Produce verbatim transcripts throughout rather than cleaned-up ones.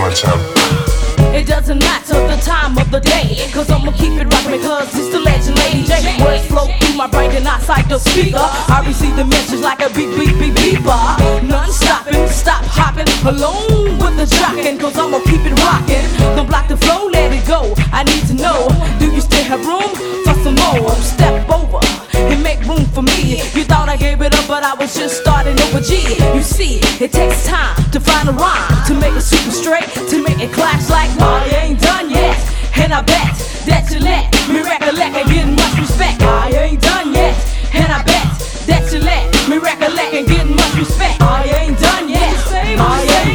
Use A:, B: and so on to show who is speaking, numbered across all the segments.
A: one time.
B: It doesn't matter the time of the day, cause I'ma keep it rockin' because it's the legend Lady J. Words flow through my brain and outside the speaker. I receive the message like a beep beep beep beeper. None stopping, stop hopping, alone with the jockin', cause I'ma keep it rockin'. Don't block the flow, let it go. I need to know, do you still have room for some more? Step over and make room for me. You thought I gave it up, but I was just starting over. G. You see, it takes time to find a rhyme, to make it super straight, to make it clash like I ain't done yet. And I bet that you let me recollect and get much respect. I ain't done yet. And I bet that you let me recollect and get much respect. I ain't done yet. I ain't,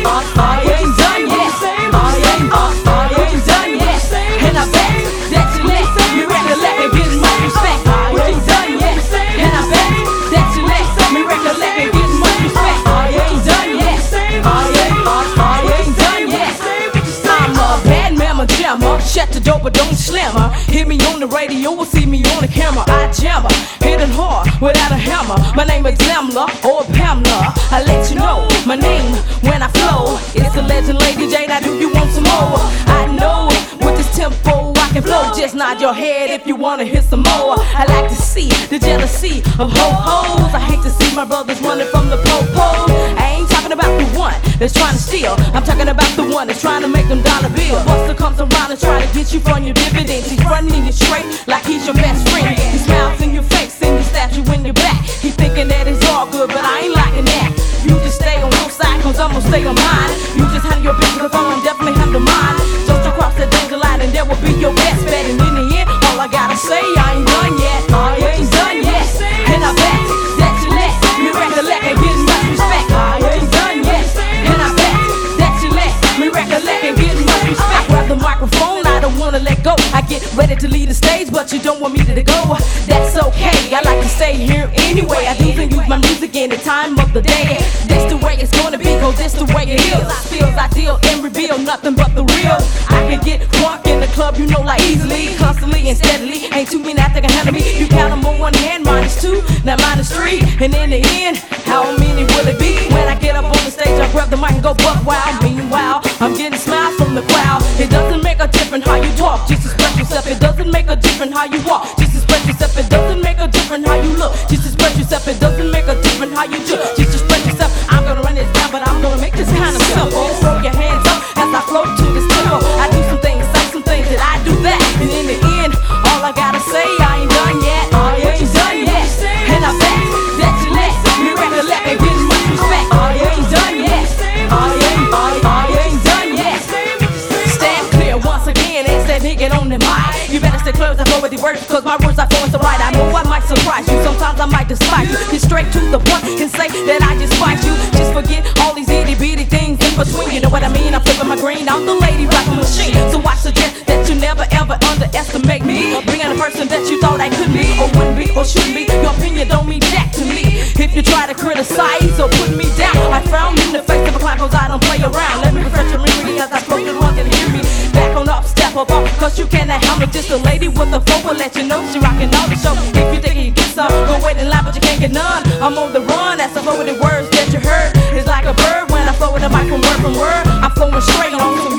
B: I ain't done yet. I ain't, I ain't done yet. And I bet that you let me recollect and get much respect. I ain't done yet. And I bet that you let me recollect and get much respect. I ain't done yet. I ain't, I ain't done yet. I'm a bad mamma jammer. Shut the door but don't slammer. Hear me on the radio or see me on the camera. I jammer, hitting hard without a hammer. My name is Zamla or Pamela. I let you know my name when I flow. It's the legend Lady J. Now do you want some more? I know with this tempo I can flow. Just nod your head if you wanna hear some more. I like to see the jealousy of ho-hos. I hate to see my brothers running from the po-po. I ain't talking about the one that's trying to steal. I'm talking about the one that's trying to make them dollar bills. Buster comes around and try to get you from your dividends. He's running you straight like he's your best friend. He smiles in your face and he stabs you in your back. He thinking that it's all good, but I ain't liking that. You just stay on your side, cause I'm gonna stay on mine. You just handle your business, cause I'm gonna definitely handle mine. Just across that danger line and that will be your best bet. And in the end, all I gotta say, I ain't done yet. I ain't done yet. And I bet that you let me recollect and get much respect. I ain't done yet. And I bet that you let me recollect and get much respect. I grab the microphone, I don't wanna let go. I get ready to leave the stage, but you don't want me to go. That's okay, I like to stay here anyway. I do and use my music in the time of the day. This the way it's gonna be, cause this the way it is. Feels ideal and reveal nothing but the real. I can get drunk in the club, you know, like easily, constantly and steadily. Ain't too many out there can handle me. You count them on one hand, minus two, now minus three. And in the end, how many will it be? When I get up on the stage, I grab the mic and go buck wild. Meanwhile, I'm getting smiles from the crowd. It doesn't make a difference how you talk, just express yourself. It doesn't make a difference how you walk, just express yourself. It doesn't make a difference how you look, just express yourself. It doesn't make a difference how you do, just express yourself. I'm gonna run this down, but I'm gonna make this kind of simple. Throw your hands up as I flow to this tempo. I do some things, say some things that I do that. And in the end, all I gotta say, I ain't done yet. I ain't done yet. And I bet that you let me recollect and get much respect. I ain't done yet. I ain't, I, I ain't done yet. Stand clear once again, it's that nigga on the mic. You better stay close, I flow with the words, cause my words are flowing so right. I know I might surprise you, sometimes I might despise you. Get straight to the point and say that I despise you. Just forget all these itty bitty things in between. You know what I mean? I'm flipping my green, I'm the lady rockin' machine. So I suggest that you never ever underestimate me, or being the person that you thought I could be, or wouldn't be, or shouldn't be. Your opinion don't mean jack to me. If you try to criticize or put me down, I frown in the face of a clown, cause I don't play around. Let me refresh your memory as I spoke the one can hear me. Back on up, step up, up, cause you cannot handle just a lady with a flow. Will let you know she rockin' all the show. If you think you get some, go wait in line, but you can't get none. I'm on the run, that's the flow with the words that you heard. It's like a bird when I flow with the mic from word from word. I'm flowing straight along some